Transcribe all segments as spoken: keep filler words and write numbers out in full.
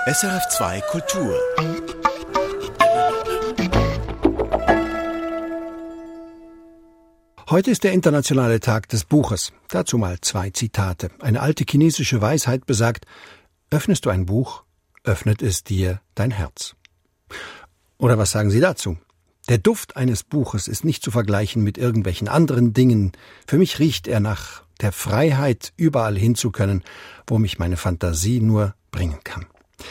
S R F zwei Kultur. Heute ist der internationale Tag des Buches. Dazu mal zwei Zitate. Eine alte chinesische Weisheit besagt: Öffnest du ein Buch, öffnet es dir dein Herz. Oder was sagen Sie dazu? Der Duft eines Buches ist nicht zu vergleichen mit irgendwelchen anderen Dingen. Für mich riecht er nach der Freiheit, überall hin zu können, wo mich meine Fantasie nur bringen kann.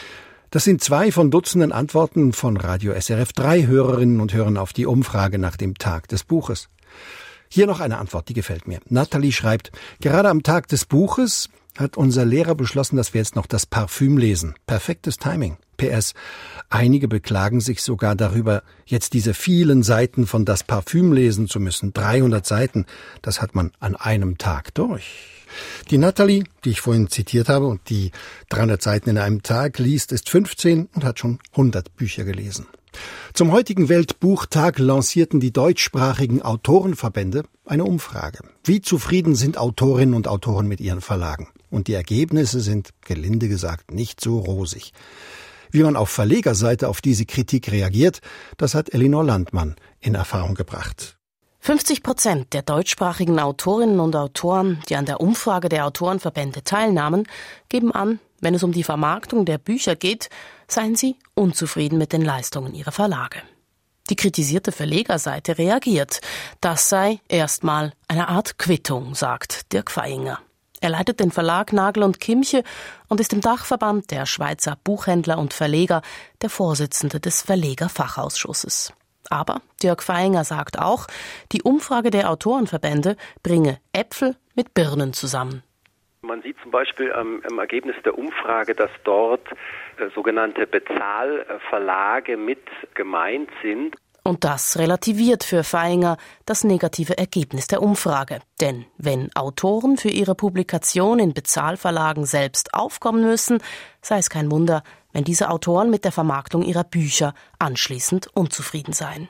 Das sind zwei von Dutzenden Antworten von Radio S R F drei Hörerinnen und Hörern auf die Umfrage nach dem Tag des Buches. Hier noch eine Antwort, die gefällt mir. Nathalie schreibt: Gerade am Tag des Buches hat unser Lehrer beschlossen, dass wir jetzt noch das Parfüm lesen. Perfektes Timing. P S. Einige beklagen sich sogar darüber, jetzt diese vielen Seiten von das Parfüm lesen zu müssen. dreihundert Seiten, das hat man an einem Tag durch. Die Nathalie, die ich vorhin zitiert habe und die dreihundert Seiten in einem Tag liest, ist fünfzehn und hat schon hundert Bücher gelesen. Zum heutigen Weltbuchtag lancierten die deutschsprachigen Autorenverbände eine Umfrage. Wie zufrieden sind Autorinnen und Autoren mit ihren Verlagen? Und die Ergebnisse sind, gelinde gesagt, nicht so rosig. Wie man auf Verlegerseite auf diese Kritik reagiert, das hat Elinor Landmann in Erfahrung gebracht. fünfzig Prozent der deutschsprachigen Autorinnen und Autoren, die an der Umfrage der Autorenverbände teilnahmen, geben an, wenn es um die Vermarktung der Bücher geht, seien sie unzufrieden mit den Leistungen ihrer Verlage. Die kritisierte Verlegerseite reagiert. Das sei erstmal eine Art Quittung, sagt Dirk Vayinger. Er leitet den Verlag Nagel und Kimche und ist im Dachverband der Schweizer Buchhändler und Verleger der Vorsitzende des Verlegerfachausschusses. Aber Dirk Vayinger sagt auch, die Umfrage der Autorenverbände bringe Äpfel mit Birnen zusammen. Man sieht zum Beispiel ähm, im Ergebnis der Umfrage, dass dort äh, sogenannte Bezahlverlage mit gemeint sind. Und das relativiert für Vayinger das negative Ergebnis der Umfrage. Denn wenn Autoren für ihre Publikation in Bezahlverlagen selbst aufkommen müssen, sei es kein Wunder, wenn diese Autoren mit der Vermarktung ihrer Bücher anschließend unzufrieden seien.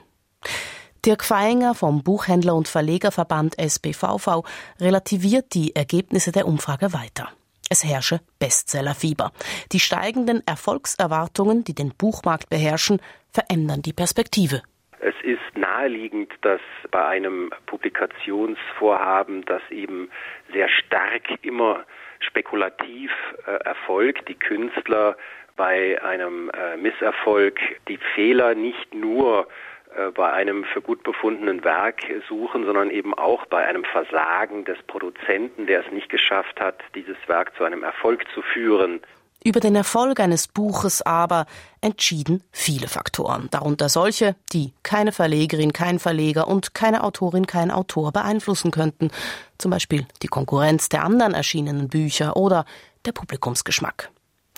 Dirk Vayinger vom Buchhändler- und Verlegerverband S B V V relativiert die Ergebnisse der Umfrage weiter. Es herrsche Bestsellerfieber. Die steigenden Erfolgserwartungen, die den Buchmarkt beherrschen, verändern die Perspektive. Es ist naheliegend, dass bei einem Publikationsvorhaben, das eben sehr stark immer spekulativ äh, erfolgt, die Künstler bei einem äh, Misserfolg die Fehler nicht nur äh, bei einem für gut befundenen Werk suchen, sondern eben auch bei einem Versagen des Produzenten, der es nicht geschafft hat, dieses Werk zu einem Erfolg zu führen. Über den Erfolg eines Buches aber entschieden viele Faktoren, darunter solche, die keine Verlegerin, kein Verleger und keine Autorin, kein Autor beeinflussen könnten, zum Beispiel die Konkurrenz der anderen erschienenen Bücher oder der Publikumsgeschmack.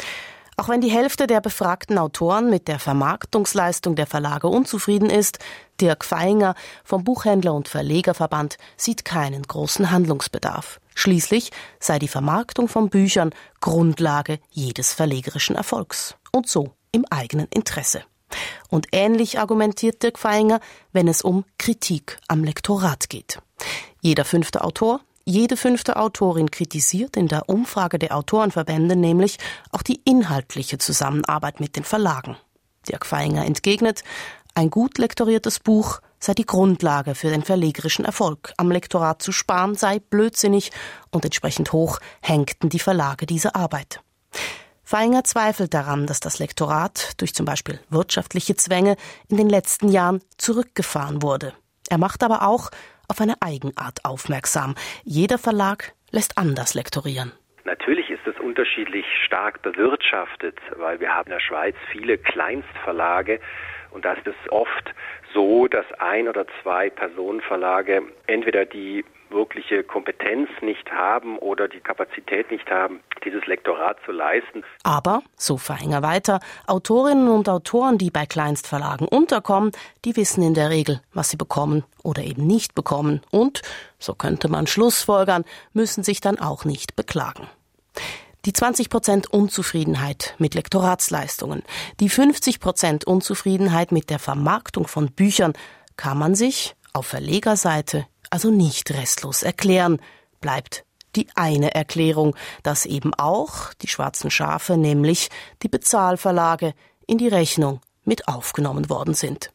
Auch wenn die Hälfte der befragten Autoren mit der Vermarktungsleistung der Verlage unzufrieden ist, Dirk Vayinger vom Buchhändler- und Verlegerverband sieht keinen großen Handlungsbedarf. Schließlich sei die Vermarktung von Büchern Grundlage jedes verlegerischen Erfolgs und so im eigenen Interesse. Und ähnlich argumentiert Dirk Vayinger, wenn es um Kritik am Lektorat geht. Jeder fünfte Autor, jede fünfte Autorin kritisiert in der Umfrage der Autorenverbände nämlich auch die inhaltliche Zusammenarbeit mit den Verlagen. Dirk Vayinger entgegnet, ein gut lektoriertes Buch sei die Grundlage für den verlegerischen Erfolg. Am Lektorat zu sparen sei blödsinnig und entsprechend hoch hängten die Verlage diese Arbeit. Vayinger zweifelt daran, dass das Lektorat durch zum Beispiel wirtschaftliche Zwänge in den letzten Jahren zurückgefahren wurde. Er macht aber auch auf eine Eigenart aufmerksam. Jeder Verlag lässt anders lektorieren. Natürlich ist es unterschiedlich stark bewirtschaftet, weil wir haben in der Schweiz viele Kleinstverlage und da ist es oft so, dass ein oder zwei Personenverlage entweder die wirkliche Kompetenz nicht haben oder die Kapazität nicht haben, dieses Lektorat zu leisten. Aber, so Vayinger weiter, Autorinnen und Autoren, die bei Kleinstverlagen unterkommen, die wissen in der Regel, was sie bekommen oder eben nicht bekommen und, so könnte man schlussfolgern, müssen sich dann auch nicht beklagen. Die zwanzig Prozent Unzufriedenheit mit Lektoratsleistungen, die fünfzig Prozent Unzufriedenheit mit der Vermarktung von Büchern kann man sich auf Verlegerseite also nicht restlos erklären, bleibt die eine Erklärung, dass eben auch die schwarzen Schafe, nämlich die Bezahlverlage, in die Rechnung mit aufgenommen worden sind.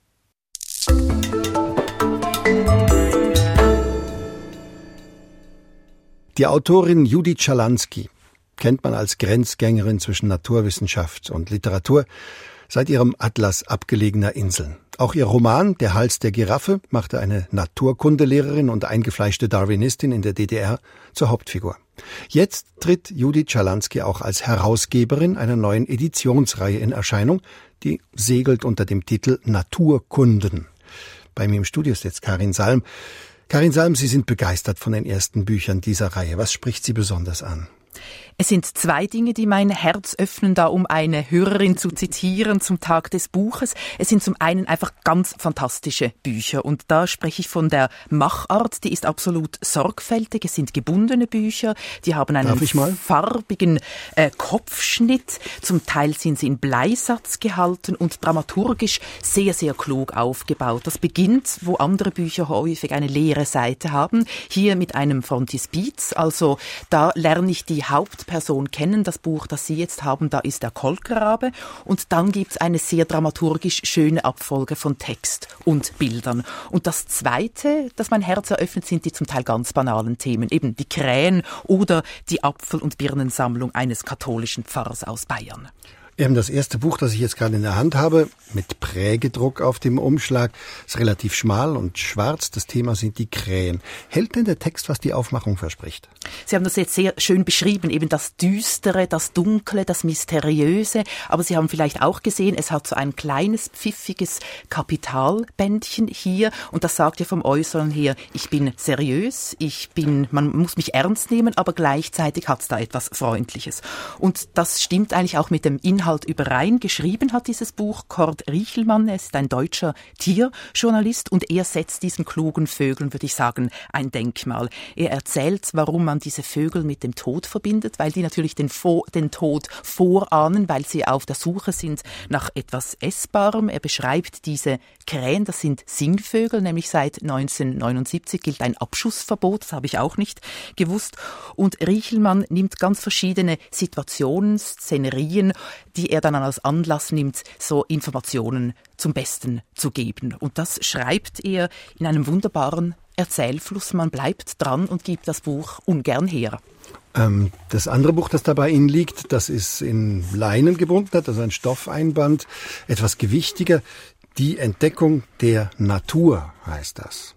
Die Autorin Judith Schalansky kennt man als Grenzgängerin zwischen Naturwissenschaft und Literatur seit ihrem Atlas abgelegener Inseln. Auch ihr Roman »Der Hals der Giraffe« machte eine Naturkundelehrerin und eingefleischte Darwinistin in der D D R zur Hauptfigur. Jetzt tritt Judith Schalansky auch als Herausgeberin einer neuen Editionsreihe in Erscheinung, die segelt unter dem Titel Naturkunden. Bei mir im Studio ist jetzt Karin Salm. Karin Salm, Sie sind begeistert von den ersten Büchern dieser Reihe. Was spricht Sie besonders an? Es sind zwei Dinge, die mein Herz öffnen, da um eine Hörerin zu zitieren zum Tag des Buches. Es sind zum einen einfach ganz fantastische Bücher und da spreche ich von der Machart, die ist absolut sorgfältig. Es sind gebundene Bücher, die haben einen farbigen äh, Kopfschnitt. Zum Teil sind sie in Bleisatz gehalten und dramaturgisch sehr, sehr klug aufgebaut. Das beginnt, wo andere Bücher häufig eine leere Seite haben, hier mit einem Frontispiz. Also da lerne ich die Hauptperson kennen. Das Buch, das Sie jetzt haben, da ist der Kolkrabe. Und dann gibt's eine sehr dramaturgisch schöne Abfolge von Text und Bildern. Und das Zweite, das mein Herz eröffnet, sind die zum Teil ganz banalen Themen. Eben die Krähen oder die Apfel- und Birnensammlung eines katholischen Pfarrers aus Bayern. Eben das erste Buch, das ich jetzt gerade in der Hand habe, mit Prägedruck auf dem Umschlag, ist relativ schmal und schwarz. Das Thema sind die Krähen. Hält denn der Text, was die Aufmachung verspricht? Sie haben das jetzt sehr schön beschrieben, eben das Düstere, das Dunkle, das Mysteriöse. Aber Sie haben vielleicht auch gesehen, es hat so ein kleines, pfiffiges Kapitalbändchen hier. Und das sagt ja vom Äußeren her, ich bin seriös, ich bin, man muss mich ernst nehmen, aber gleichzeitig hat es da etwas Freundliches. Und das stimmt eigentlich auch mit dem Inhalt überein. Geschrieben hat dieses Buch Cord Riechelmann. Er ist ein deutscher Tierjournalist und er setzt diesen klugen Vögeln, würde ich sagen, ein Denkmal. Er erzählt, warum man diese Vögel mit dem Tod verbindet, weil die natürlich den, Vo- den Tod vorahnen, weil sie auf der Suche sind nach etwas Essbarem. Er beschreibt diese Krähen, das sind Singvögel, nämlich seit neunzehnhundertneunundsiebzig gilt ein Abschussverbot, das habe ich auch nicht gewusst. Und Riechelmann nimmt ganz verschiedene Situationen, Szenerien, die er dann als Anlass nimmt, so Informationen zum Besten zu geben. Und das schreibt er in einem wunderbaren Erzählfluss. Man bleibt dran und gibt das Buch ungern her. Ähm, das andere Buch, das da bei Ihnen liegt, das ist in Leinen gebunden, also ein Stoffeinband, etwas gewichtiger. Die Entdeckung der Natur heißt das.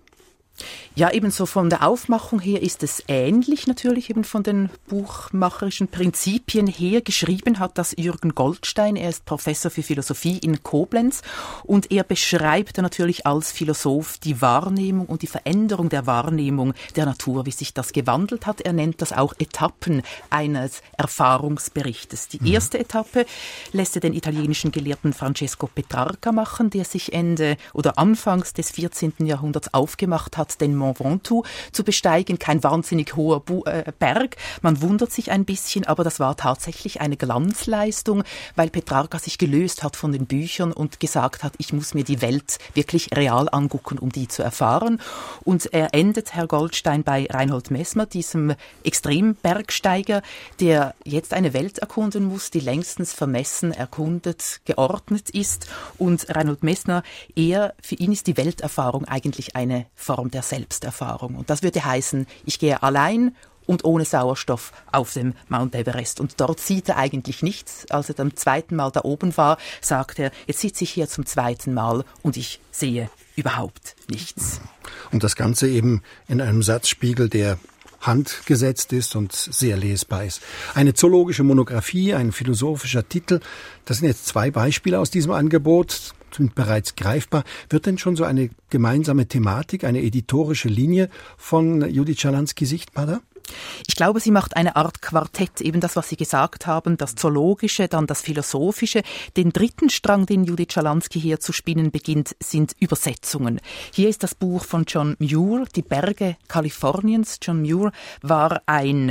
Ja, ebenso von der Aufmachung her ist es ähnlich natürlich, eben von den buchmacherischen Prinzipien her. Geschrieben hat das Jürgen Goldstein, er ist Professor für Philosophie in Koblenz und er beschreibt natürlich als Philosoph die Wahrnehmung und die Veränderung der Wahrnehmung der Natur, wie sich das gewandelt hat. Er nennt das auch Etappen eines Erfahrungsberichtes. Die erste Etappe lässt er den italienischen Gelehrten Francesco Petrarca machen, der sich Ende oder Anfangs des vierzehnten Jahrhunderts aufgemacht hat, den Mont Ventoux zu besteigen. Kein wahnsinnig hoher Bu- äh, Berg. Man wundert sich ein bisschen, aber das war tatsächlich eine Glanzleistung, weil Petrarca sich gelöst hat von den Büchern und gesagt hat, ich muss mir die Welt wirklich real angucken, um die zu erfahren. Und er endet, Herr Goldstein, bei Reinhold Messmer, diesem Extrembergsteiger, der jetzt eine Welt erkunden muss, die längstens vermessen, erkundet, geordnet ist. Und Reinhold Messner, er, für ihn ist die Welterfahrung eigentlich eine Form der Selbsterfahrung. Und das würde heißen, ich gehe allein und ohne Sauerstoff auf dem Mount Everest. Und dort sieht er eigentlich nichts. Als er beim zweiten Mal da oben war, sagt er, jetzt sitze ich hier zum zweiten Mal und ich sehe überhaupt nichts. Und das Ganze eben in einem Satzspiegel, der handgesetzt ist und sehr lesbar ist. Eine zoologische Monographie, ein philosophischer Titel, das sind jetzt zwei Beispiele aus diesem Angebot, sind bereits greifbar. Wird denn schon so eine gemeinsame Thematik, eine editorische Linie von Judith Schalansky sichtbar da? Ich glaube, sie macht eine Art Quartett, eben das, was Sie gesagt haben, das Zoologische, dann das Philosophische. Den dritten Strang, den Judith Schalansky hier zu spinnen beginnt, sind Übersetzungen. Hier ist das Buch von John Muir, Die Berge Kaliforniens. John Muir war ein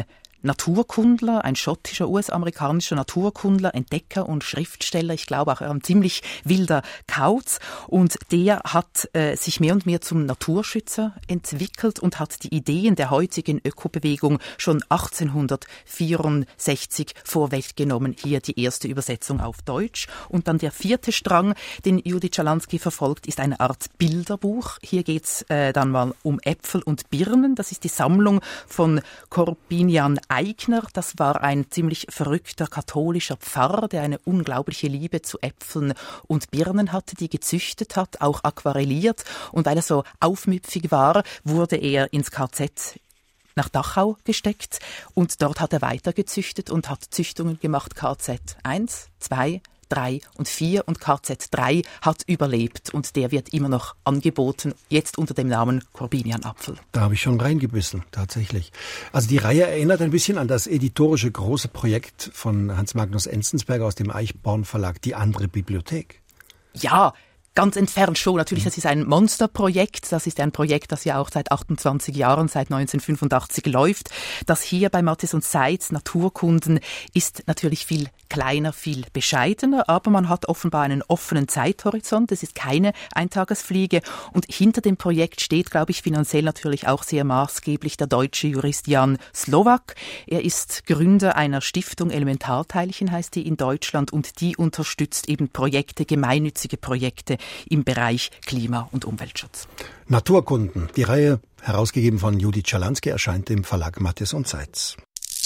Naturkundler, ein schottischer, U S-amerikanischer Naturkundler, Entdecker und Schriftsteller. Ich glaube auch ein ziemlich wilder Kauz. Und der hat äh, sich mehr und mehr zum Naturschützer entwickelt und hat die Ideen der heutigen Ökobewegung schon achtzehnhundertvierundsechzig vorweggenommen. Hier die erste Übersetzung auf Deutsch. Und dann der vierte Strang, den Judith Schalansky verfolgt, ist eine Art Bilderbuch. Hier geht es äh, dann mal um Äpfel und Birnen. Das ist die Sammlung von Korbinian Eigner. Das war ein ziemlich verrückter katholischer Pfarrer, der eine unglaubliche Liebe zu Äpfeln und Birnen hatte, die gezüchtet hat, auch aquarelliert. Und weil er so aufmüpfig war, wurde er ins K Z nach Dachau gesteckt und dort hat er weiter gezüchtet und hat Züchtungen gemacht, K Z eins, zwei, drei und vier und K Z drei hat überlebt und der wird immer noch angeboten, jetzt unter dem Namen Korbinian-Apfel. Da habe ich schon reingebissen, tatsächlich. Also die Reihe erinnert ein bisschen an das editorische große Projekt von Hans Magnus Enzensberger aus dem Eichborn Verlag, die andere Bibliothek. Ja, ganz entfernt schon. Natürlich, das ist ein Monsterprojekt. Das ist ein Projekt, das ja auch seit achtundzwanzig Jahren, seit neunzehnhundertfünfundachtzig läuft. Das hier bei Matthes und Seitz Naturkunden ist natürlich viel kleiner, viel bescheidener, aber man hat offenbar einen offenen Zeithorizont. Es ist keine Eintagesfliege. Und hinter dem Projekt steht, glaube ich, finanziell natürlich auch sehr maßgeblich der deutsche Jurist Jan Slowak. Er ist Gründer einer Stiftung, Elementarteilchen heißt die in Deutschland, und die unterstützt eben Projekte, gemeinnützige Projekte im Bereich Klima- und Umweltschutz. Naturkunden, die Reihe, herausgegeben von Judith Schalansky, erscheint im Verlag Matthes und Seitz.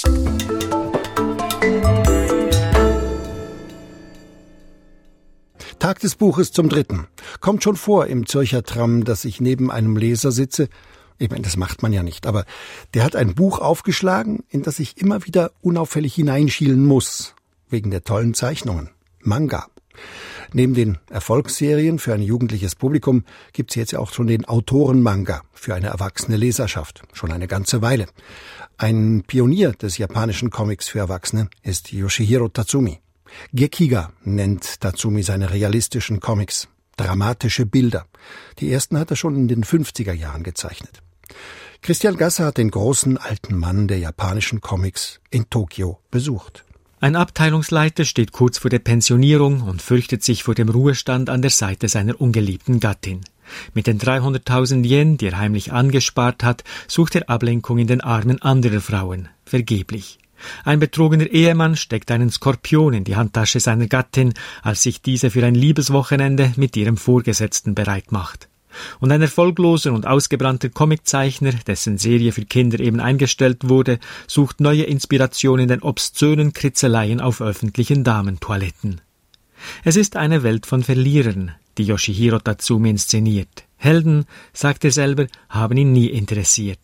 Tag des Buches zum dritten. Kommt schon vor im Zürcher Tram, dass ich neben einem Leser sitze. Ich meine, das macht man ja nicht, aber der hat ein Buch aufgeschlagen, in das ich immer wieder unauffällig hineinschielen muss, wegen der tollen Zeichnungen. Manga. Neben den Erfolgsserien für ein jugendliches Publikum gibt's jetzt ja auch schon den Autoren-Manga für eine erwachsene Leserschaft. Schon eine ganze Weile. Ein Pionier des japanischen Comics für Erwachsene ist Yoshihiro Tatsumi. Gekiga nennt Tatsumi seine realistischen Comics. Dramatische Bilder. Die ersten hat er schon in den fünfziger Jahren gezeichnet. Christian Gasser hat den großen alten Mann der japanischen Comics in Tokio besucht. Ein Abteilungsleiter steht kurz vor der Pensionierung und fürchtet sich vor dem Ruhestand an der Seite seiner ungeliebten Gattin. Mit den dreihunderttausend Yen, die er heimlich angespart hat, sucht er Ablenkung in den Armen anderer Frauen. Vergeblich. Ein betrogener Ehemann steckt einen Skorpion in die Handtasche seiner Gattin, als sich diese für ein Liebeswochenende mit ihrem Vorgesetzten bereit macht. Und ein erfolgloser und ausgebrannter Comiczeichner, dessen Serie für Kinder eben eingestellt wurde, sucht neue Inspiration in den obszönen Kritzeleien auf öffentlichen Damentoiletten. Es ist eine Welt von Verlierern, die Yoshihiro Tatsumi inszeniert. Helden, sagt er selber, haben ihn nie interessiert.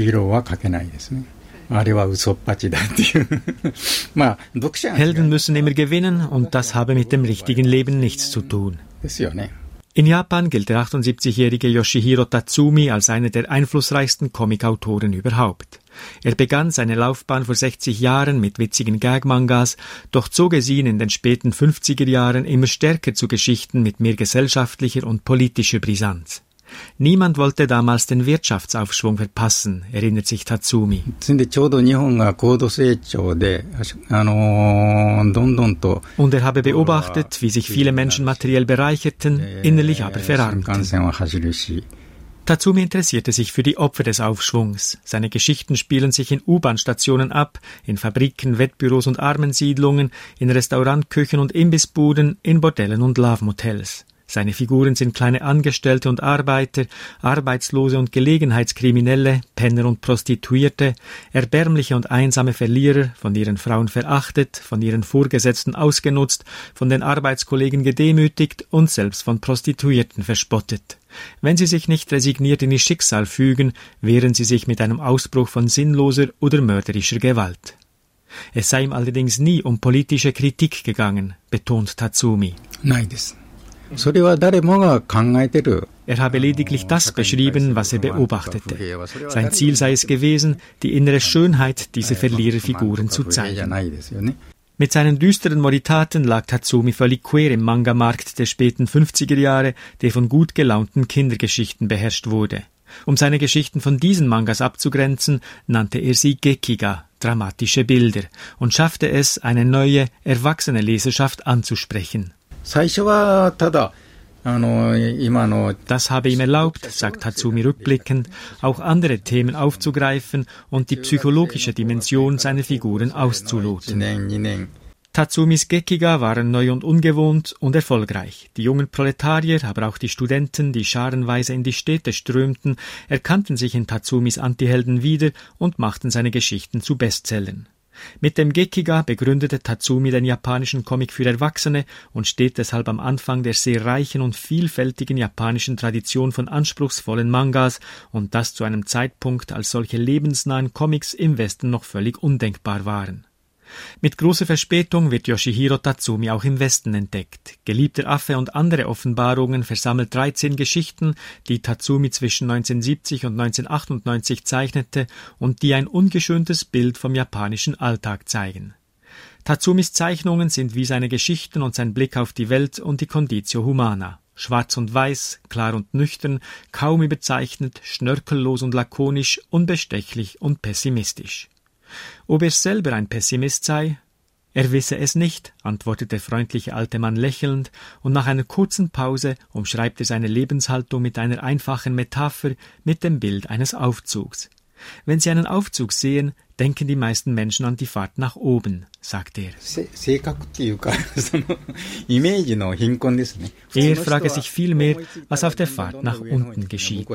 Helden müssen immer gewinnen und das habe mit dem richtigen Leben nichts zu tun. In Japan gilt der achtundsiebzigjährige Yoshihiro Tatsumi als einer der einflussreichsten Comicautoren überhaupt. Er begann seine Laufbahn vor sechzig Jahren mit witzigen Gag-Mangas, doch zog es ihn in den späten fünfziger Jahren immer stärker zu Geschichten mit mehr gesellschaftlicher und politischer Brisanz. Niemand wollte damals den Wirtschaftsaufschwung verpassen, erinnert sich Tatsumi. Und er habe beobachtet, wie sich viele Menschen materiell bereicherten, innerlich aber verarmten. Tatsumi interessierte sich für die Opfer des Aufschwungs. Seine Geschichten spielen sich in U-Bahn-Stationen ab, in Fabriken, Wettbüros und Armensiedlungen, in Restaurantküchen und Imbissbuden, in Bordellen und Love-Motels. Seine Figuren sind kleine Angestellte und Arbeiter, Arbeitslose und Gelegenheitskriminelle, Penner und Prostituierte, erbärmliche und einsame Verlierer, von ihren Frauen verachtet, von ihren Vorgesetzten ausgenutzt, von den Arbeitskollegen gedemütigt und selbst von Prostituierten verspottet. Wenn sie sich nicht resigniert in ihr Schicksal fügen, wehren sie sich mit einem Ausbruch von sinnloser oder mörderischer Gewalt. Es sei ihm allerdings nie um politische Kritik gegangen, betont Tatsumi. Nein, das Er habe lediglich das beschrieben, was er beobachtete. Sein Ziel sei es gewesen, die innere Schönheit dieser Verliererfiguren zu zeigen. Mit seinen düsteren Moritaten lag Tatsumi völlig quer im Manga-Markt der späten fünfziger Jahre, der von gut gelaunten Kindergeschichten beherrscht wurde. Um seine Geschichten von diesen Mangas abzugrenzen, nannte er sie Gekiga, dramatische Bilder, und schaffte es, eine neue, erwachsene Leserschaft anzusprechen. Das habe ihm erlaubt, sagt Tatsumi rückblickend, auch andere Themen aufzugreifen und die psychologische Dimension seiner Figuren auszuloten. Tatsumis Gekiga waren neu und ungewohnt und erfolgreich. Die jungen Proletarier, aber auch die Studenten, die scharenweise in die Städte strömten, erkannten sich in Tatsumis Antihelden wieder und machten seine Geschichten zu Bestsellern. Mit dem Gekiga begründete Tatsumi den japanischen Comic für Erwachsene und steht deshalb am Anfang der sehr reichen und vielfältigen japanischen Tradition von anspruchsvollen Mangas, und das zu einem Zeitpunkt, als solche lebensnahen Comics im Westen noch völlig undenkbar waren. Mit großer Verspätung wird Yoshihiro Tatsumi auch im Westen entdeckt. Geliebter Affe und andere Offenbarungen versammelt dreizehn Geschichten, die Tatsumi zwischen neunzehnhundertsiebzig und neunzehnhundertachtundneunzig zeichnete und die ein ungeschöntes Bild vom japanischen Alltag zeigen. Tatsumis Zeichnungen sind wie seine Geschichten und sein Blick auf die Welt und die Conditio Humana. Schwarz und weiß, klar und nüchtern, kaum überzeichnet, schnörkellos und lakonisch, unbestechlich und pessimistisch. Ob er selber ein Pessimist sei? Er wisse es nicht, antwortet der freundliche alte Mann lächelnd, und nach einer kurzen Pause umschreibt er seine Lebenshaltung mit einer einfachen Metapher, mit dem Bild eines Aufzugs. Wenn Sie einen Aufzug sehen, denken die meisten Menschen an die Fahrt nach oben, sagt er. Er frage sich vielmehr, was auf der Fahrt nach unten geschieht.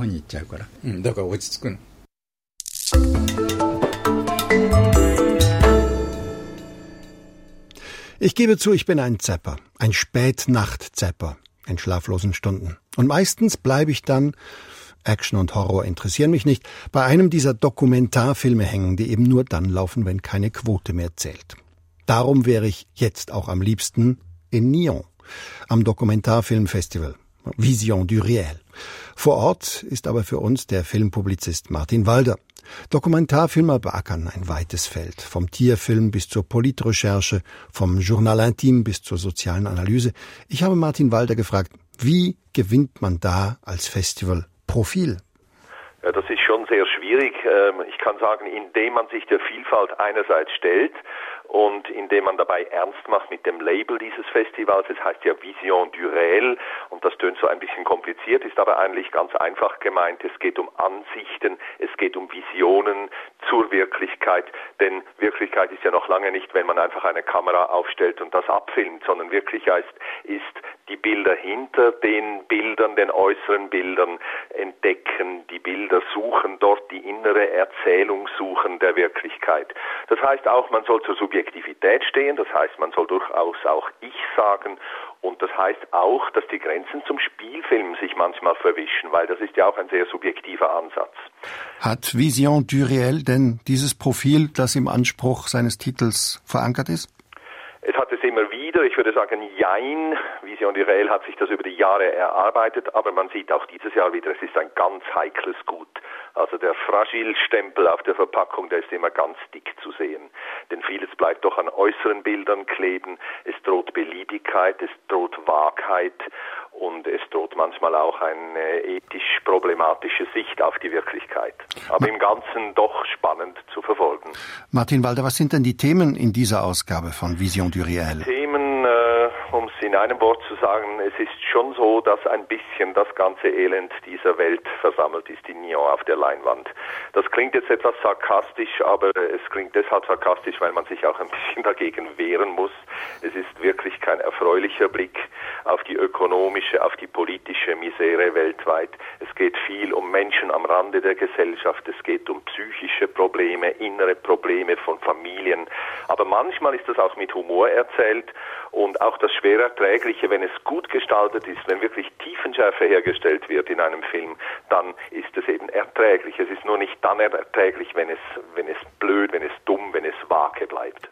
Ich gebe zu, ich bin ein Zapper, ein Spätnacht-Zapper in schlaflosen Stunden. Und meistens bleibe ich dann, Action und Horror interessieren mich nicht, bei einem dieser Dokumentarfilme hängen, die eben nur dann laufen, wenn keine Quote mehr zählt. Darum wäre ich jetzt auch am liebsten in Nyon, am Dokumentarfilmfestival Vision du Réel. Vor Ort ist aber für uns der Filmpublizist Martin Walder. Dokumentarfilmer beackern ein weites Feld, vom Tierfilm bis zur Politrecherche, vom Journal intime bis zur sozialen Analyse. Ich habe Martin Walder gefragt, wie gewinnt man da als Festival Profil? Ja, das ist schon sehr schwierig. Ich kann sagen, indem man sich der Vielfalt einerseits stellt und indem man dabei ernst macht mit dem Label dieses Festivals. Es heißt ja Vision du Réel und das tönt so ein bisschen kompliziert, ist aber eigentlich ganz einfach gemeint. Es geht um Ansichten, es geht um Visionen zur Wirklichkeit, denn Wirklichkeit ist ja noch lange nicht, wenn man einfach eine Kamera aufstellt und das abfilmt, sondern Wirklichkeit ist die Bilder hinter den Bildern, den äußeren Bildern entdecken, die Bilder suchen, dort die innere Erzählung suchen der Wirklichkeit. Das heißt auch, man soll zur Subjektivität stehen, das heißt, man soll durchaus auch Ich sagen und das heißt auch, dass die Grenzen zum Spielfilm sich manchmal verwischen, weil das ist ja auch ein sehr subjektiver Ansatz. Hat Vision du Réel denn dieses Profil, das im Anspruch seines Titels verankert ist? Es hat es immer wieder, ich würde sagen, jein. Vision du Réel hat sich das über die Jahre erarbeitet, aber man sieht auch dieses Jahr wieder, es ist ein ganz heikles Gut. Also der Fragil-Stempel auf der Verpackung, der ist immer ganz dick zu sehen. Denn vieles bleibt doch an äußeren Bildern kleben. Es droht Beliebigkeit, es droht Wahrheit und es droht manchmal auch eine ethisch problematische Sicht auf die Wirklichkeit. Aber im Ganzen doch spannend zu verfolgen. Martin Walder, was sind denn die Themen in dieser Ausgabe von Vision du Réel? Themen, äh, um es in einem Wort zu sagen, es ist schon so, dass ein bisschen das ganze Elend dieser Welt versammelt ist in Nyon auf der Leinwand. Das klingt jetzt etwas sarkastisch, aber es klingt deshalb sarkastisch, weil man sich auch ein bisschen dagegen wehren muss. Es ist wirklich kein erfreulicher Blick auf die ökonomische, auf die politische Misere weltweit. Es geht viel um Menschen am Rande der Gesellschaft, es geht um psychische Probleme, innere Probleme von Familien. Aber manchmal ist das auch mit Humor erzählt und auch das schwer Erträgliche, wenn es gut gestaltet ist, wenn wirklich Tiefenschärfe hergestellt wird in einem Film, dann ist es eben erträglich. Es ist nur nicht dann erträglich, wenn es, wenn es blöd, wenn es dumm, wenn es vage bleibt.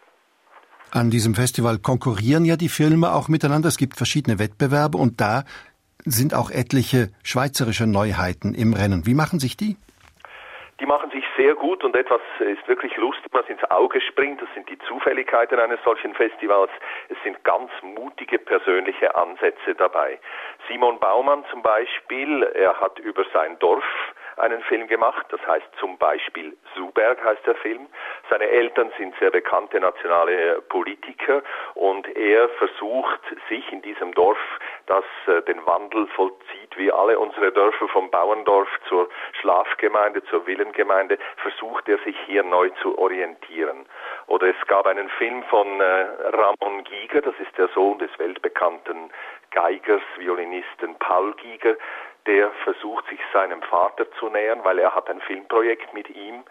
An diesem Festival konkurrieren ja die Filme auch miteinander. Es gibt verschiedene Wettbewerbe und da sind auch etliche schweizerische Neuheiten im Rennen. Wie machen sich die? Die machen sich sehr gut und etwas ist wirklich lustig, was ins Auge springt. Das sind die Zufälligkeiten eines solchen Festivals. Es sind ganz mutige persönliche Ansätze dabei. Simon Baumann zum Beispiel, er hat über sein Dorf einen Film gemacht. Das heißt zum Beispiel Zuberg heißt der Film. Seine Eltern sind sehr bekannte nationale Politiker und er versucht sich in diesem Dorf, das äh, den Wandel vollzieht, wie alle unsere Dörfer vom Bauerndorf zur Schlafgemeinde, zur Villengemeinde, versucht er sich hier neu zu orientieren. Oder es gab einen Film von äh, Ramon Giger, das ist der Sohn des weltbekannten Geigers, Violinisten Paul Giger, der versucht sich seinem Vater zu nähern, weil er hat ein Filmprojekt mit ihm,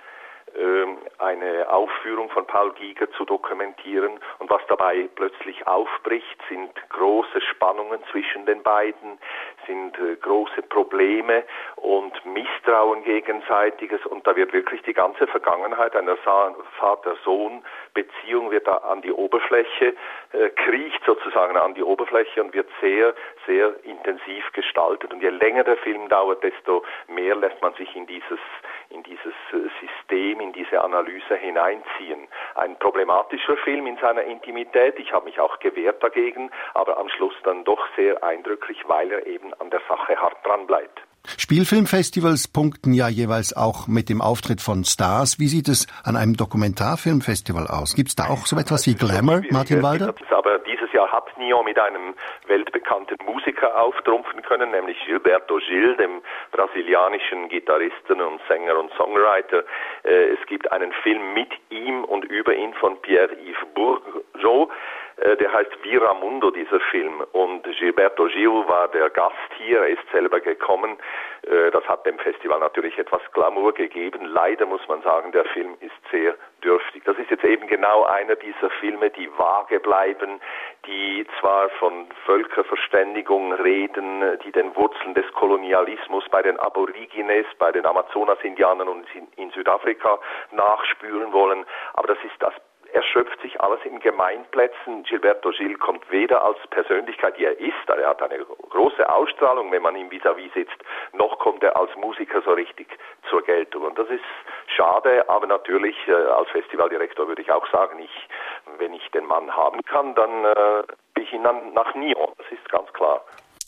eine Aufführung von Paul Giger zu dokumentieren. Und was dabei plötzlich aufbricht, sind große Spannungen zwischen den beiden, sind äh, große Probleme und Misstrauen gegenseitiges. Und da wird wirklich die ganze Vergangenheit einer Vater-Sohn-Beziehung wird da an die Oberfläche, äh, kriecht sozusagen an die Oberfläche und wird sehr, sehr intensiv gestaltet. Und je länger der Film dauert, desto mehr lässt man sich in dieses, in dieses äh, System, in diese Analyse hineinziehen. Ein problematischer Film in seiner Intimität. Ich habe mich auch gewehrt dagegen, aber am Schluss dann doch sehr eindrücklich, weil er eben an der Sache hart dran bleibt. Spielfilmfestivals punkten ja jeweils auch mit dem Auftritt von Stars. Wie sieht es an einem Dokumentarfilmfestival aus? Gibt es da auch so etwas wie Glamour, Martin Walder? Aber dieses Jahr hat Nyon mit einem weltbekannten Musiker auftrumpfen können, nämlich Gilberto Gil, dem brasilianischen Gitarristen und Sänger und Songwriter. Es gibt einen Film mit ihm und über ihn von Pierre-Yves Bourgeot. Der heißt Viramundo, dieser Film. Und Gilberto Gil war der Gast hier, er ist selber gekommen. Das hat dem Festival natürlich etwas Glamour gegeben. Leider muss man sagen, der Film ist sehr dürftig. Das ist jetzt eben genau einer dieser Filme, die vage bleiben, die zwar von Völkerverständigung reden, die den Wurzeln des Kolonialismus bei den Aborigines, bei den Amazonas-Indianern und in Südafrika nachspüren wollen, aber das ist das erschöpft sich alles in Gemeinplätzen. Gilberto Gil kommt weder als Persönlichkeit, die er ist, er hat eine große Ausstrahlung, wenn man ihm vis-à-vis sitzt, noch kommt er als Musiker so richtig zur Geltung. Und das ist schade, aber natürlich äh, als Festivaldirektor würde ich auch sagen, ich, wenn ich den Mann haben kann, dann äh, bin ich ihn dann nach Nyon, das ist ganz klar.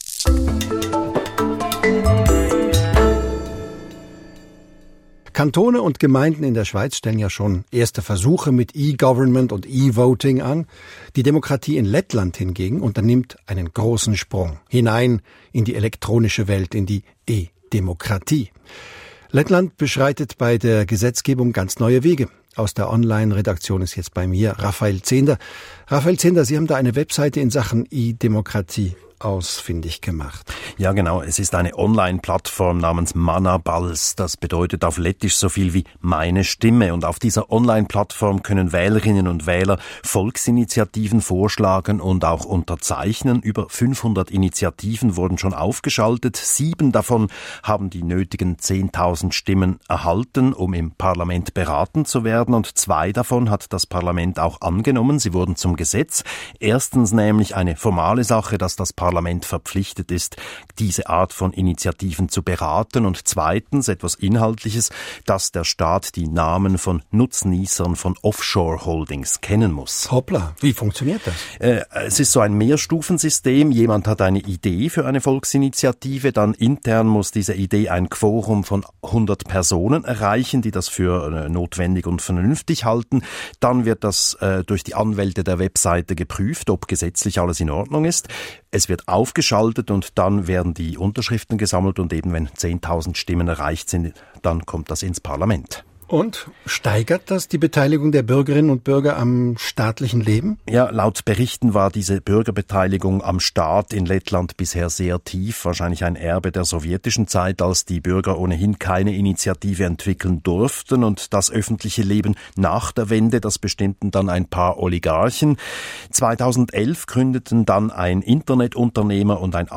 Kantone und Gemeinden in der Schweiz stellen ja schon erste Versuche mit E-Government und E-Voting an. Die Demokratie in Lettland hingegen unternimmt einen großen Sprung hinein in die elektronische Welt, in die E-Demokratie. Lettland beschreitet bei der Gesetzgebung ganz neue Wege. Aus der Online-Redaktion ist jetzt bei mir Raphael Zehnder. Raphael Zehnder, Sie haben da eine Webseite in Sachen E-Demokratie ausfindig gemacht. Ja, genau. Es ist eine Online-Plattform namens Mana Balss. Das bedeutet auf Lettisch so viel wie meine Stimme. Und auf dieser Online-Plattform können Wählerinnen und Wähler Volksinitiativen vorschlagen und auch unterzeichnen. Über fünfhundert Initiativen wurden schon aufgeschaltet. Sieben davon haben die nötigen zehntausend Stimmen erhalten, um im Parlament beraten zu werden. Und zwei davon hat das Parlament auch angenommen. Sie wurden zum Gesetz. Erstens nämlich eine formale Sache, dass das Parlament Parlament verpflichtet ist, diese Art von Initiativen zu beraten, und zweitens etwas Inhaltliches, dass der Staat die Namen von Nutznießern von Offshore-Holdings kennen muss. Hoppla, wie funktioniert das? Äh, es ist so ein Mehrstufensystem. Jemand hat eine Idee für eine Volksinitiative, dann intern muss diese Idee ein Quorum von hundert Personen erreichen, die das für äh, notwendig und vernünftig halten. Dann wird das äh, durch die Anwälte der Webseite geprüft, ob gesetzlich alles in Ordnung ist. Es wird aufgeschaltet und dann werden die Unterschriften gesammelt und eben wenn zehntausend Stimmen erreicht sind, dann kommt das ins Parlament. Und steigert das die Beteiligung der Bürgerinnen und Bürger am staatlichen Leben? Ja, laut Berichten war diese Bürgerbeteiligung am Staat in Lettland bisher sehr tief. Wahrscheinlich ein Erbe der sowjetischen Zeit, als die Bürger ohnehin keine Initiative entwickeln durften. Und das öffentliche Leben nach der Wende, das bestimmten dann ein paar Oligarchen. zweitausendelf gründeten dann ein Internetunternehmer und ein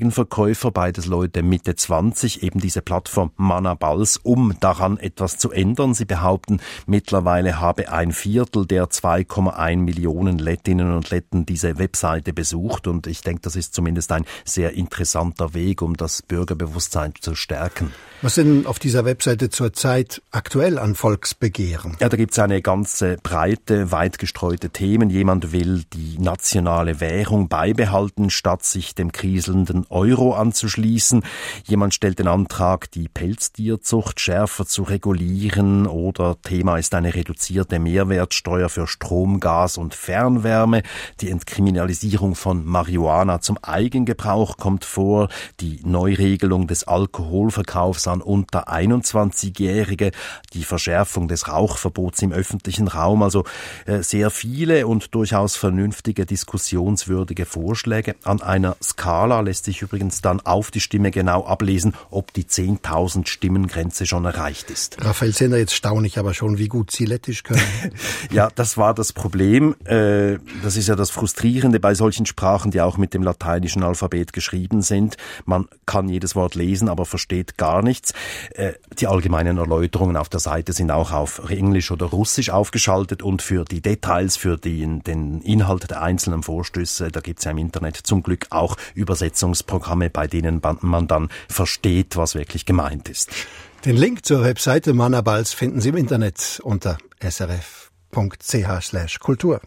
Anzeigenverkäufer, beides Leute Mitte zwanzig, eben diese Plattform Mana Balss, um daran etwas zu ändern. Ländern. Sie behaupten, mittlerweile habe ein Viertel der zwei Komma eins Millionen Lettinnen und Letten diese Webseite besucht. Und ich denke, das ist zumindest ein sehr interessanter Weg, um das Bürgerbewusstsein zu stärken. Was sind auf dieser Webseite zurzeit aktuell an Volksbegehren? Ja, da gibt es eine ganze breite, weit gestreute Themen. Jemand will die nationale Währung beibehalten, statt sich dem kriselnden Euro anzuschließen. Jemand stellt den Antrag, die Pelztierzucht schärfer zu regulieren. Oder Thema ist eine reduzierte Mehrwertsteuer für Strom, Gas und Fernwärme. Die Entkriminalisierung von Marihuana zum Eigengebrauch kommt vor. Die Neuregelung des Alkoholverkaufs an unter einundzwanzigjährige, die Verschärfung des Rauchverbots im öffentlichen Raum, also äh, sehr viele und durchaus vernünftige, diskussionswürdige Vorschläge. An einer Skala lässt sich übrigens dann auf die Stimme genau ablesen, ob die zehntausend Stimmengrenze schon erreicht ist. Raphael Zehnder, jetzt staune ich aber schon, wie gut Sie Lettisch können. Ja, das war das Problem. Äh, das ist ja das Frustrierende bei solchen Sprachen, die auch mit dem lateinischen Alphabet geschrieben sind. Man kann jedes Wort lesen, aber versteht gar nichts. Die allgemeinen Erläuterungen auf der Seite sind auch auf Englisch oder Russisch aufgeschaltet und für die Details, für den, den Inhalt der einzelnen Vorstöße, da gibt es ja im Internet zum Glück auch Übersetzungsprogramme, bei denen man dann versteht, was wirklich gemeint ist. Den Link zur Webseite Manna Balz finden Sie im Internet unter s r f punkt c h slash kultur.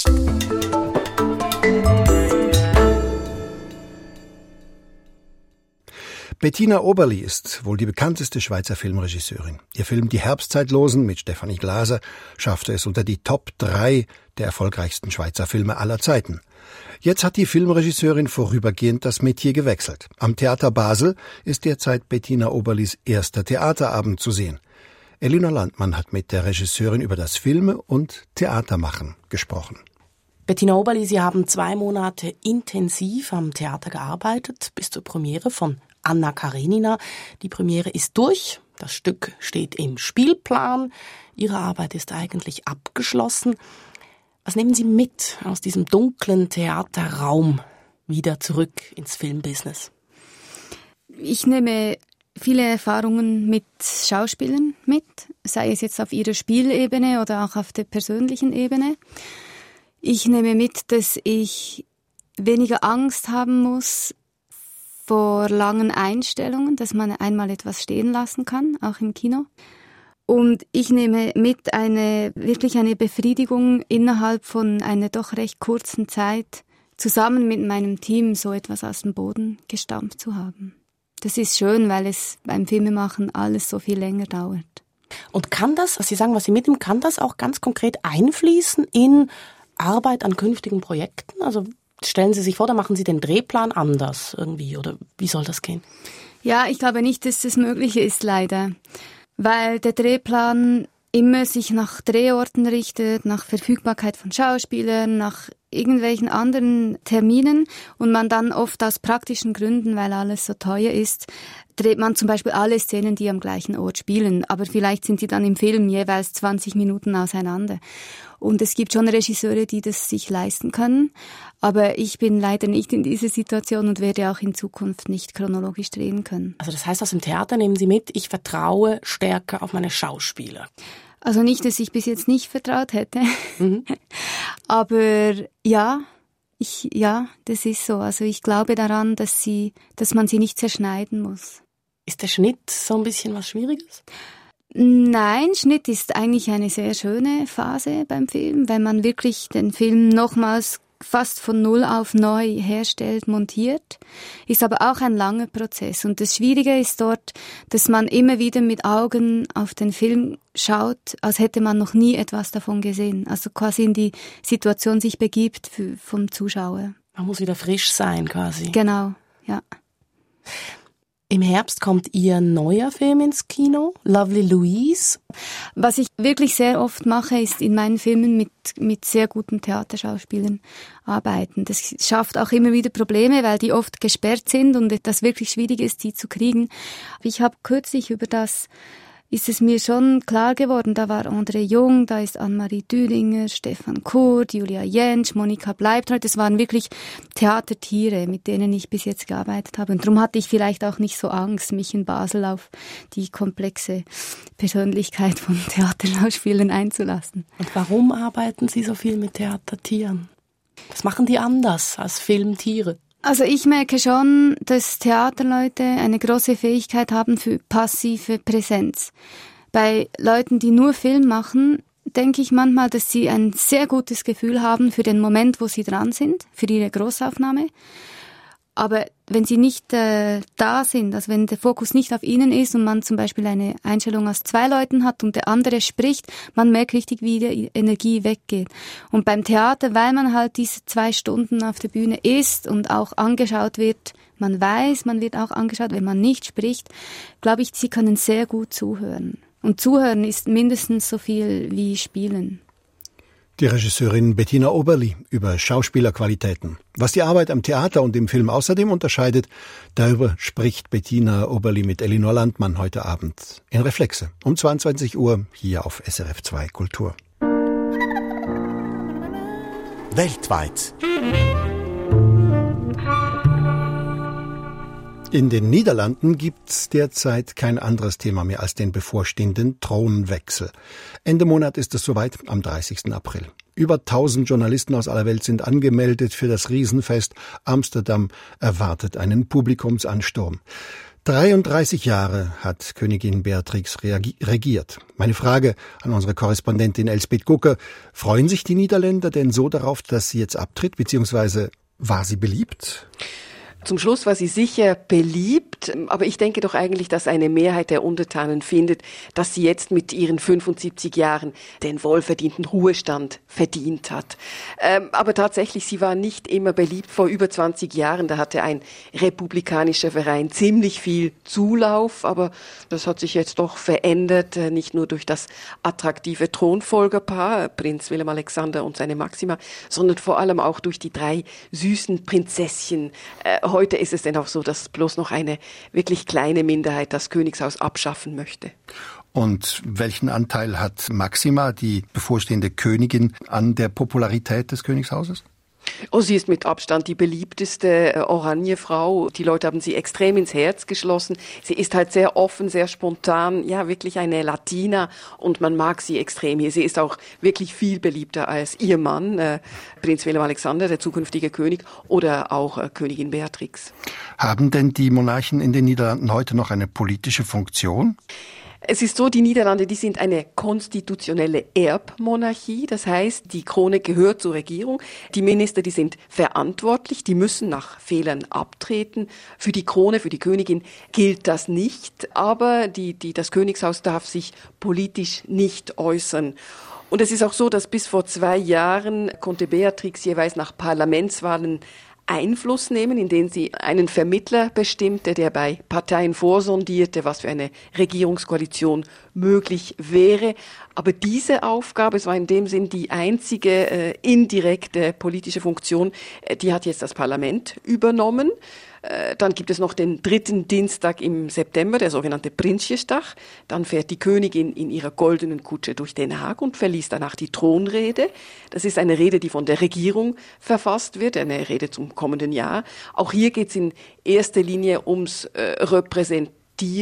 Bettina Oberli ist wohl die bekannteste Schweizer Filmregisseurin. Ihr Film Die Herbstzeitlosen mit Stefanie Glaser schaffte es unter die Top drei der erfolgreichsten Schweizer Filme aller Zeiten. Jetzt hat die Filmregisseurin vorübergehend das Metier gewechselt. Am Theater Basel ist derzeit Bettina Oberlis erster Theaterabend zu sehen. Elina Landmann hat mit der Regisseurin über das Filme- und Theatermachen gesprochen. Bettina Oberli, Sie haben zwei Monate intensiv am Theater gearbeitet, bis zur Premiere von Anna Karenina. Die Premiere ist durch, das Stück steht im Spielplan, Ihre Arbeit ist eigentlich abgeschlossen. Was nehmen Sie mit aus diesem dunklen Theaterraum wieder zurück ins Filmbusiness? Ich nehme viele Erfahrungen mit Schauspielern mit, sei es jetzt auf ihrer Spielebene oder auch auf der persönlichen Ebene. Ich nehme mit, dass ich weniger Angst haben muss vor langen Einstellungen, dass man einmal etwas stehen lassen kann, auch im Kino. Und ich nehme mit eine wirklich eine Befriedigung innerhalb von einer doch recht kurzen Zeit, zusammen mit meinem Team so etwas aus dem Boden gestampft zu haben. Das ist schön, weil es beim Filmemachen alles so viel länger dauert. Und kann das, was Sie sagen, was Sie mitnehmen, kann das auch ganz konkret einfließen in Arbeit an künftigen Projekten? Also stellen Sie sich vor, da machen Sie den Drehplan anders irgendwie, oder wie soll das gehen? Ja, ich glaube nicht, dass das möglich ist, leider. Weil der Drehplan immer sich nach Drehorten richtet, nach Verfügbarkeit von Schauspielern, nach irgendwelchen anderen Terminen und man dann oft aus praktischen Gründen, weil alles so teuer ist, dreht man zum Beispiel alle Szenen, die am gleichen Ort spielen, aber vielleicht sind die dann im Film jeweils zwanzig Minuten auseinander. Und es gibt schon Regisseure, die das sich leisten können, aber ich bin leider nicht in dieser Situation und werde auch in Zukunft nicht chronologisch drehen können. Also das heißt, aus dem Theater nehmen Sie mit, ich vertraue stärker auf meine Schauspieler. Also nicht, dass ich bis jetzt nicht vertraut hätte, mhm. aber ja, ich, ja, das ist so. Also ich glaube daran, dass sie, dass man sie nicht zerschneiden muss. Ist der Schnitt so ein bisschen was Schwieriges? Nein, Schnitt ist eigentlich eine sehr schöne Phase beim Film, wenn man wirklich den Film nochmals fast von Null auf neu herstellt, montiert, ist aber auch ein langer Prozess. Und das Schwierige ist dort, dass man immer wieder mit Augen auf den Film schaut, als hätte man noch nie etwas davon gesehen. Also quasi in die Situation sich begibt für, vom Zuschauer. Man muss wieder frisch sein quasi. Genau, ja. Im Herbst kommt Ihr neuer Film ins Kino, Lovely Louise. Was ich wirklich sehr oft mache, ist in meinen Filmen mit, mit sehr guten Theaterschauspielern arbeiten. Das schafft auch immer wieder Probleme, weil die oft gesperrt sind und das wirklich schwierig ist, die zu kriegen. Ich habe kürzlich über das ist es mir schon klar geworden, da war André Jung, da ist Annemarie Dülinger, Stefan Kurt, Julia Jentsch, Monika Bleibtreu. Das waren wirklich Theatertiere, mit denen ich bis jetzt gearbeitet habe. Und darum hatte ich vielleicht auch nicht so Angst, mich in Basel auf die komplexe Persönlichkeit von Theaterschauspielern einzulassen. Und warum arbeiten Sie so viel mit Theatertieren? Was machen die anders als Filmtiere? Also ich merke schon, dass Theaterleute eine große Fähigkeit haben für passive Präsenz. Bei Leuten, die nur Film machen, denke ich manchmal, dass sie ein sehr gutes Gefühl haben für den Moment, wo sie dran sind, für ihre Großaufnahme. Aber wenn sie nicht äh, da sind, also wenn der Fokus nicht auf ihnen ist und man zum Beispiel eine Einstellung aus zwei Leuten hat und der andere spricht, man merkt richtig, wie die Energie weggeht. Und beim Theater, weil man halt diese zwei Stunden auf der Bühne ist und auch angeschaut wird, man weiß, man wird auch angeschaut, wenn man nicht spricht, glaube ich, sie können sehr gut zuhören. Und zuhören ist mindestens so viel wie spielen. Die Regisseurin Bettina Oberli über Schauspielerqualitäten. Was die Arbeit am Theater und im Film außerdem unterscheidet, darüber spricht Bettina Oberli mit Elinor Landmann heute Abend in Reflexe um zweiundzwanzig Uhr hier auf S R F zwei Kultur. Weltweit. In den Niederlanden gibt's derzeit kein anderes Thema mehr als den bevorstehenden Thronwechsel. Ende Monat ist es soweit, am dreißigsten April. Über tausend Journalisten aus aller Welt sind angemeldet für das Riesenfest. Amsterdam erwartet einen Publikumsansturm. dreiunddreißig Jahre hat Königin Beatrix regiert. Meine Frage an unsere Korrespondentin Elsbeth Gucker: Freuen sich die Niederländer denn so darauf, dass sie jetzt abtritt, beziehungsweise war sie beliebt? Zum Schluss war sie sicher beliebt, aber ich denke doch eigentlich, dass eine Mehrheit der Untertanen findet, dass sie jetzt mit ihren fünfundsiebzig Jahren den wohlverdienten Ruhestand verdient hat. Ähm, aber tatsächlich, sie war nicht immer beliebt. Vor über zwanzig Jahren, da hatte ein republikanischer Verein ziemlich viel Zulauf, aber das hat sich jetzt doch verändert, nicht nur durch das attraktive Thronfolgerpaar, Prinz Willem Alexander und seine Maxima, sondern vor allem auch durch die drei süßen Prinzesschen. Äh, Heute ist es denn auch so, dass bloß noch eine wirklich kleine Minderheit das Königshaus abschaffen möchte. Und welchen Anteil hat Maxima, die bevorstehende Königin, an der Popularität des Königshauses? Oh, sie ist mit Abstand die beliebteste äh, Oranje-Frau. Die Leute haben sie extrem ins Herz geschlossen. Sie ist halt sehr offen, sehr spontan, ja, wirklich eine Latina, und man mag sie extrem hier. Sie ist auch wirklich viel beliebter als ihr Mann, äh, Prinz Willem Alexander, der zukünftige König, oder auch äh, Königin Beatrix. Haben denn die Monarchen in den Niederlanden heute noch eine politische Funktion? Es ist so, die Niederlande, die sind eine konstitutionelle Erbmonarchie. Das heißt, die Krone gehört zur Regierung. Die Minister, die sind verantwortlich, die müssen nach Fehlern abtreten. Für die Krone, für die Königin gilt das nicht. Aber die, die, das Königshaus darf sich politisch nicht äußern. Und es ist auch so, dass bis vor zwei Jahren konnte Beatrix jeweils nach Parlamentswahlen Einfluss nehmen, indem sie einen Vermittler bestimmte, der bei Parteien vorsondierte, was für eine Regierungskoalition möglich wäre. Aber diese Aufgabe, es war in dem Sinn die einzige äh, indirekte politische Funktion, äh, die hat jetzt das Parlament übernommen. Äh, dann gibt es noch den dritten Dienstag im September, der sogenannte Prinsjesdag. Dann fährt die Königin in ihrer goldenen Kutsche durch Den Haag und verliest danach die Thronrede. Das ist eine Rede, die von der Regierung verfasst wird, eine Rede zum kommenden Jahr. Auch hier geht es in erster Linie ums äh, Repräsentieren.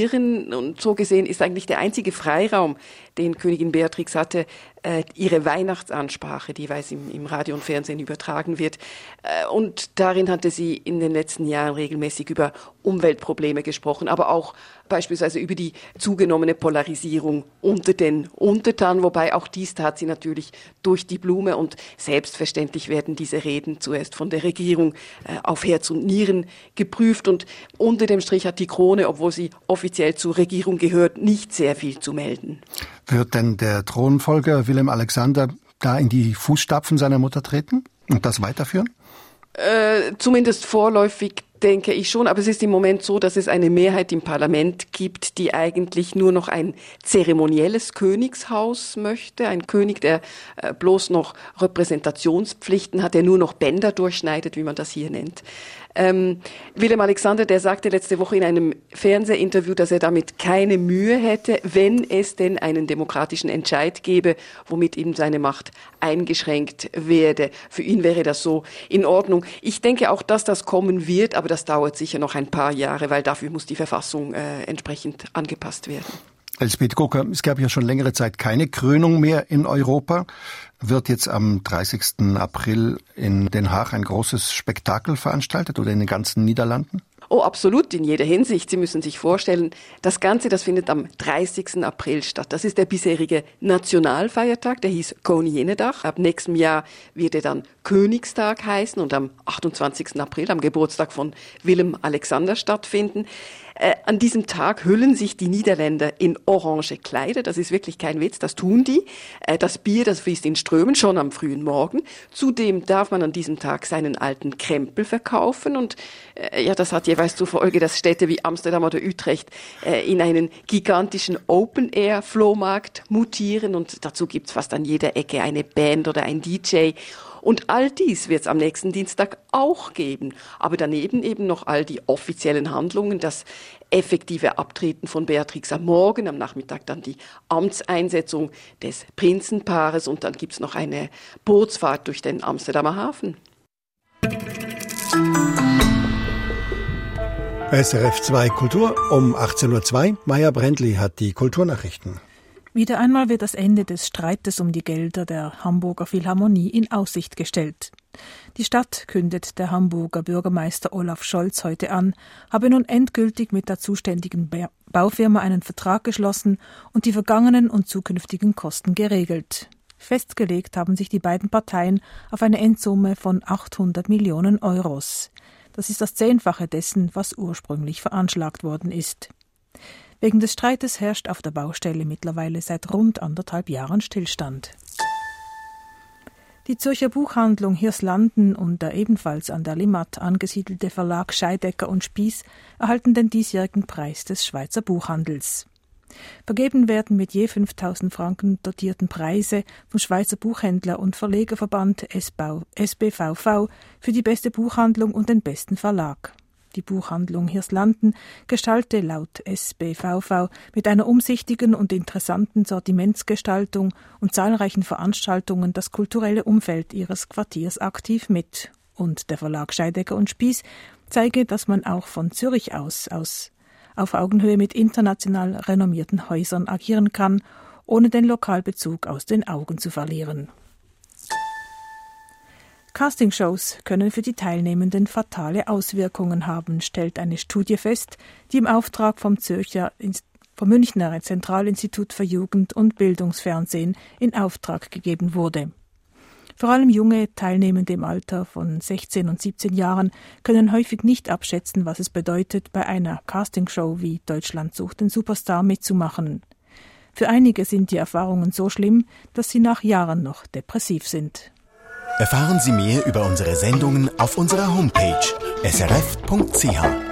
Und so gesehen ist eigentlich der einzige Freiraum, den Königin Beatrix hatte, äh, ihre Weihnachtsansprache, die weiß im, im Radio und Fernsehen übertragen wird. Äh, und darin hatte sie in den letzten Jahren regelmäßig über Umweltprobleme gesprochen, aber auch beispielsweise über die zugenommene Polarisierung unter den Untertanen, wobei auch dies tat sie natürlich durch die Blume, und selbstverständlich werden diese Reden zuerst von der Regierung äh, auf Herz und Nieren geprüft, und unter dem Strich hat die Krone, obwohl sie offiziell zur Regierung gehört, nicht sehr viel zu melden. Wird denn der Thronfolger Willem Alexander da in die Fußstapfen seiner Mutter treten und das weiterführen? Äh, zumindest vorläufig denke ich schon, aber es ist im Moment so, dass es eine Mehrheit im Parlament gibt, die eigentlich nur noch ein zeremonielles Königshaus möchte. Ein König, der äh, bloß noch Repräsentationspflichten hat, der nur noch Bänder durchschneidet, wie man das hier nennt. Ähm, Willem Alexander, der sagte letzte Woche in einem Fernsehinterview, dass er damit keine Mühe hätte, wenn es denn einen demokratischen Entscheid gäbe, womit ihm seine Macht eingeschränkt werde. Für ihn wäre das so in Ordnung. Ich denke auch, dass das kommen wird, aber das dauert sicher noch ein paar Jahre, weil dafür muss die Verfassung äh, entsprechend angepasst werden. Elsbeth Koker, es gab ja schon längere Zeit keine Krönung mehr in Europa. Wird jetzt am dreißigsten April in Den Haag ein großes Spektakel veranstaltet oder in den ganzen Niederlanden? Oh, absolut, in jeder Hinsicht. Sie müssen sich vorstellen, das Ganze, das findet am dreißigsten April statt. Das ist der bisherige Nationalfeiertag, der hieß Koninginnedag. Ab nächstem Jahr wird er dann Königstag heißen und am achtundzwanzigsten April, am Geburtstag von Willem Alexander, stattfinden. Äh, an diesem Tag hüllen sich die Niederländer in orange Kleider. Das ist wirklich kein Witz, das tun die. Äh, das Bier, das fließt in Strömen, schon am frühen Morgen. Zudem darf man an diesem Tag seinen alten Krempel verkaufen. Und äh, ja, das hat jeweils zur Folge, dass Städte wie Amsterdam oder Utrecht äh, in einen gigantischen Open-Air-Flohmarkt mutieren. Und dazu gibt's fast an jeder Ecke eine Band oder ein D J. Und all dies wird es am nächsten Dienstag auch geben. Aber daneben eben noch all die offiziellen Handlungen, das effektive Abtreten von Beatrix am Morgen, am Nachmittag dann die Amtseinsetzung des Prinzenpaares und dann gibt's noch eine Bootsfahrt durch den Amsterdamer Hafen. S R F zwei Kultur um achtzehn Uhr zwei. Maja Brändli hat die Kulturnachrichten. Wieder einmal wird das Ende des Streites um die Gelder der Hamburger Philharmonie in Aussicht gestellt. Die Stadt, kündet der Hamburger Bürgermeister Olaf Scholz heute an, habe nun endgültig mit der zuständigen Baufirma einen Vertrag geschlossen und die vergangenen und zukünftigen Kosten geregelt. Festgelegt haben sich die beiden Parteien auf eine Endsumme von achthundert Millionen Euros. Das ist das Zehnfache dessen, was ursprünglich veranschlagt worden ist. Wegen des Streites herrscht auf der Baustelle mittlerweile seit rund anderthalb Jahren Stillstand. Die Zürcher Buchhandlung Hirslanden und der ebenfalls an der Limmat angesiedelte Verlag Scheidecker und Spiess erhalten den diesjährigen Preis des Schweizer Buchhandels. Vergeben werden mit je fünftausend Franken dotierten Preise vom Schweizer Buchhändler- und Verlegerverband S B V V für die beste Buchhandlung und den besten Verlag. Die Buchhandlung Hirslanden gestalte laut S B V V mit einer umsichtigen und interessanten Sortimentsgestaltung und zahlreichen Veranstaltungen das kulturelle Umfeld ihres Quartiers aktiv mit. Und der Verlag Scheidecker und Spiess zeige, dass man auch von Zürich aus, aus auf Augenhöhe mit international renommierten Häusern agieren kann, ohne den Lokalbezug aus den Augen zu verlieren. Castingshows können für die Teilnehmenden fatale Auswirkungen haben, stellt eine Studie fest, die im Auftrag vom Zürcher, vom Münchner Zentralinstitut für Jugend- und Bildungsfernsehen in Auftrag gegeben wurde. Vor allem junge Teilnehmende im Alter von sechzehn und siebzehn Jahren können häufig nicht abschätzen, was es bedeutet, bei einer Castingshow wie Deutschland sucht den Superstar mitzumachen. Für einige sind die Erfahrungen so schlimm, dass sie nach Jahren noch depressiv sind. Erfahren Sie mehr über unsere Sendungen auf unserer Homepage s r f punkt c h.